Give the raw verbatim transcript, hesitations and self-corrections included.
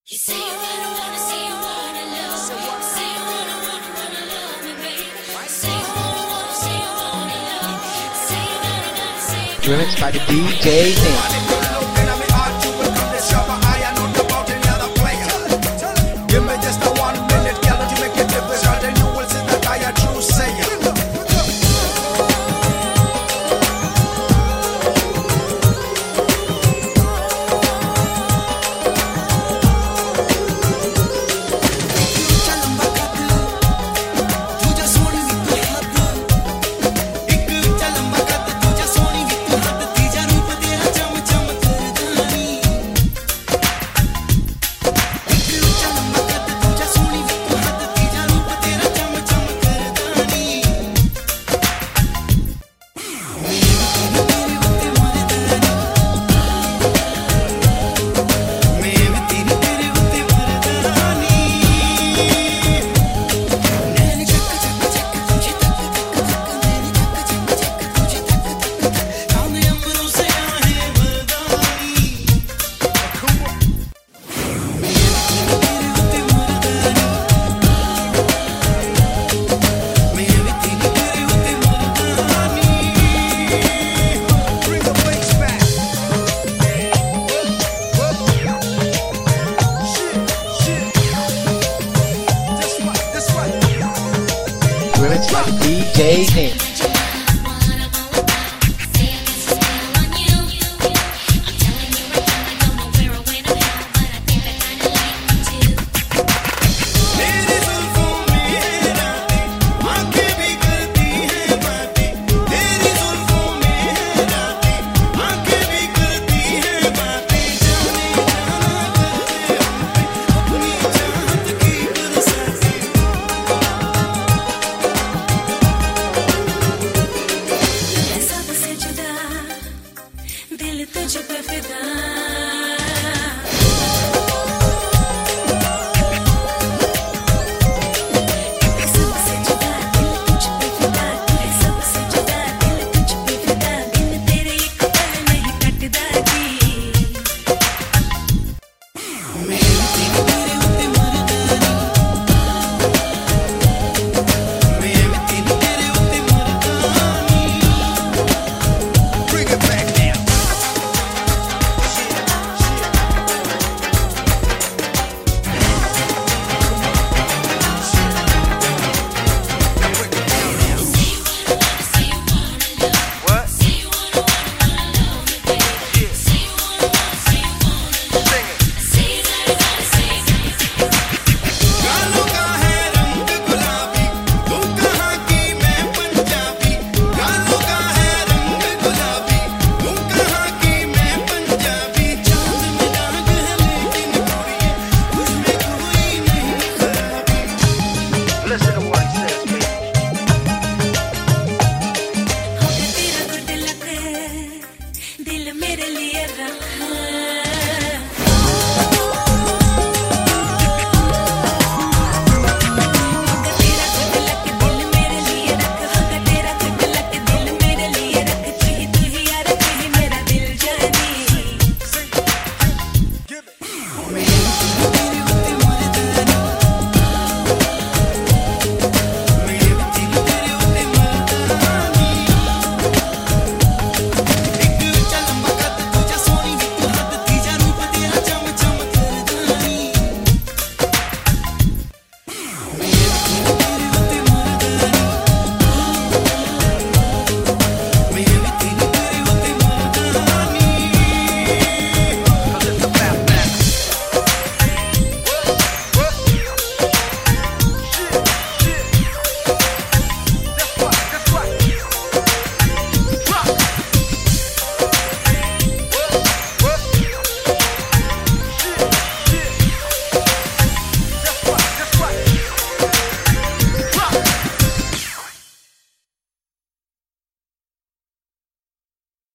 You say you wanna, wanna, say you wanna love me. Say you wanna, wanna, wanna love me, baby. Say you wanna, wanna, say you wanna love me. Say you wanna, wanna, say you wanna. Remixed by the D J Nick. Give me just a one minute, girl, to make it different, and you will see that I am true sayer. Remixed by the D J Nick.